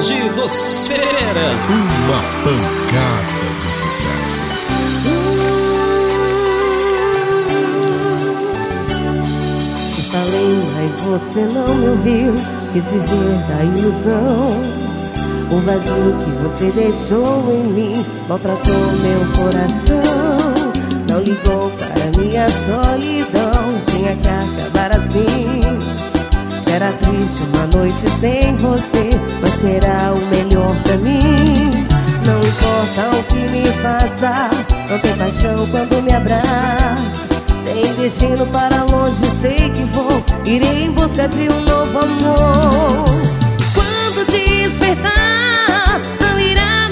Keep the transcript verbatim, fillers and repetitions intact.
Mogi dos Ferreiras. Uma pancada de sucesso. Te falei, mas você não me ouviu. Quis viver da ilusão. O vazio que você deixou em mim maltratou meu coração. Não ligou para minha solidão. Tinha que acabar assim. Era triste uma noite sem você, mas será o melhor pra mim. Não importa o que me faça, não tem paixão quando me abraça. Tem destino para longe, sei que vou. Irei em busca de um novo amor. Quando despertar, não irá